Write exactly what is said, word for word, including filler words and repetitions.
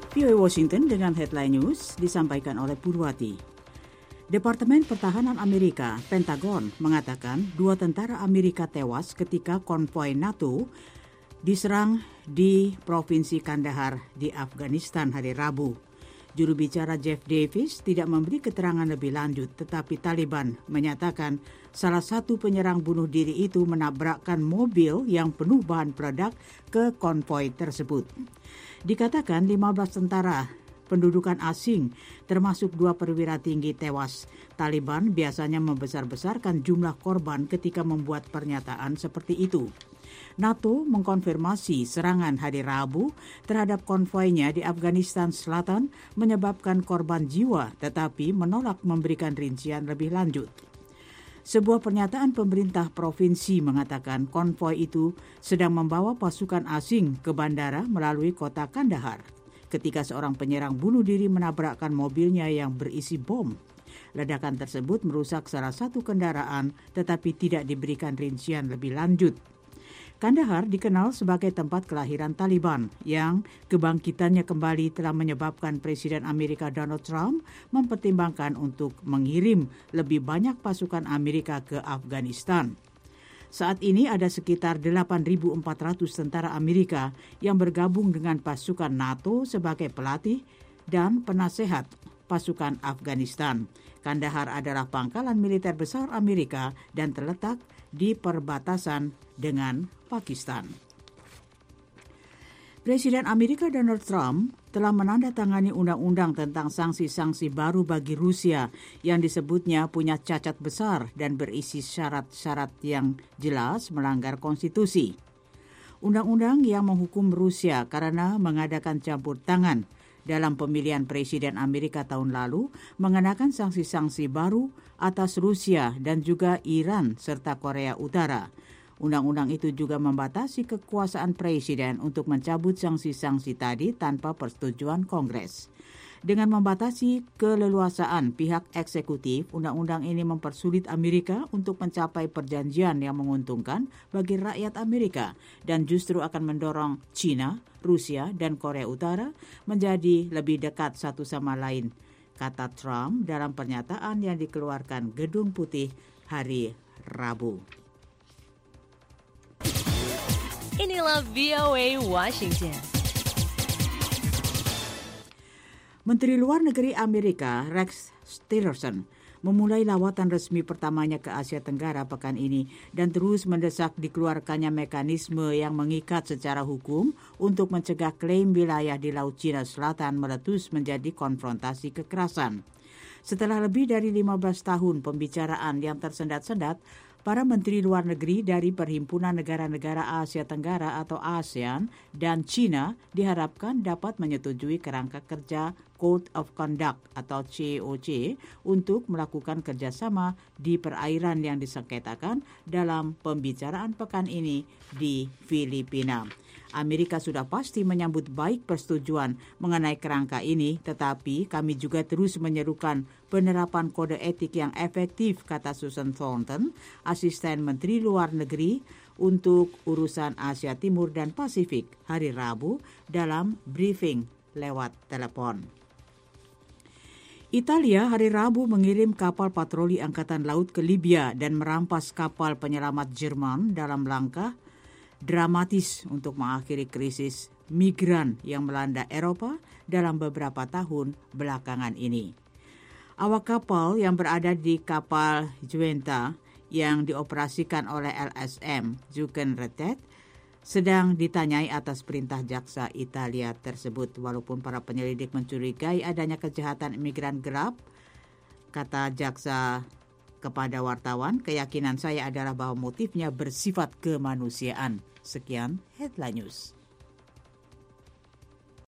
V O A Washington dengan headline news disampaikan oleh Purwati. Departemen Pertahanan Amerika, Pentagon, mengatakan dua tentara Amerika tewas ketika konvoi NATO diserang di Provinsi Kandahar di Afghanistan hari Rabu. Juru bicara Jeff Davis tidak memberi keterangan lebih lanjut, tetapi Taliban menyatakan salah satu penyerang bunuh diri itu menabrakkan mobil yang penuh bahan peledak ke konvoi tersebut. Dikatakan lima belas tentara pendudukan asing, termasuk dua perwira tinggi tewas. Taliban biasanya membesar-besarkan jumlah korban ketika membuat pernyataan seperti itu. NATO mengkonfirmasi serangan hari Rabu terhadap konvoinya di Afghanistan Selatan menyebabkan korban jiwa, tetapi menolak memberikan rincian lebih lanjut. Sebuah pernyataan pemerintah provinsi mengatakan konvoi itu sedang membawa pasukan asing ke bandara melalui kota Kandahar ketika seorang penyerang bunuh diri menabrakkan mobilnya yang berisi bom. Ledakan tersebut merusak salah satu kendaraan tetapi tidak diberikan rincian lebih lanjut. Kandahar dikenal sebagai tempat kelahiran Taliban yang kebangkitannya kembali telah menyebabkan Presiden Amerika Donald Trump mempertimbangkan untuk mengirim lebih banyak pasukan Amerika ke Afghanistan. Saat ini ada sekitar delapan ribu empat ratus tentara Amerika yang bergabung dengan pasukan NATO sebagai pelatih dan penasehat pasukan Afghanistan. Kandahar adalah pangkalan militer besar Amerika dan terletak di perbatasan dengan Pakistan. Presiden Amerika Donald Trump telah menandatangani undang-undang tentang sanksi-sanksi baru bagi Rusia yang disebutnya punya cacat besar dan berisi syarat-syarat yang jelas melanggar konstitusi. Undang-undang yang menghukum Rusia karena mengadakan campur tangan dalam pemilihan presiden Amerika tahun lalu mengenakan sanksi-sanksi baru atas Rusia dan juga Iran serta Korea Utara. Undang-undang itu juga membatasi kekuasaan presiden untuk mencabut sanksi-sanksi tadi tanpa persetujuan Kongres. Dengan membatasi keleluasaan pihak eksekutif, undang-undang ini mempersulit Amerika untuk mencapai perjanjian yang menguntungkan bagi rakyat Amerika dan justru akan mendorong China, Rusia, dan Korea Utara menjadi lebih dekat satu sama lain, kata Trump dalam pernyataan yang dikeluarkan Gedung Putih hari Rabu. Inilah V O A Washington. Menteri Luar Negeri Amerika Rex Tillerson memulai lawatan resmi pertamanya ke Asia Tenggara pekan ini dan terus mendesak dikeluarkannya mekanisme yang mengikat secara hukum untuk mencegah klaim wilayah di Laut Cina Selatan meletus menjadi konfrontasi kekerasan. Setelah lebih dari lima belas tahun pembicaraan yang tersendat-sendat, para menteri luar negeri dari Perhimpunan Negara-Negara Asia Tenggara atau ASEAN dan China diharapkan dapat menyetujui kerangka kerja Code of Conduct atau C O C untuk melakukan kerjasama di perairan yang disengketakan dalam pembicaraan pekan ini di Filipina. Amerika sudah pasti menyambut baik persetujuan mengenai kerangka ini, tetapi kami juga terus menyerukan penerapan kode etik yang efektif, kata Susan Thornton, asisten Menteri Luar Negeri untuk urusan Asia Timur dan Pasifik hari Rabu dalam briefing lewat telepon. Italia hari Rabu mengirim kapal patroli Angkatan Laut ke Libya dan merampas kapal penyelamat Jerman dalam langkah dramatis untuk mengakhiri krisis migran yang melanda Eropa dalam beberapa tahun belakangan ini. Awak kapal yang berada di kapal Juenta yang dioperasikan oleh L S M Zuchenretet sedang ditanyai atas perintah jaksa Italia tersebut. Walaupun para penyelidik mencurigai adanya kejahatan imigran gelap, kata jaksa kepada wartawan, keyakinan saya adalah bahwa motifnya bersifat kemanusiaan. Sekian headline news.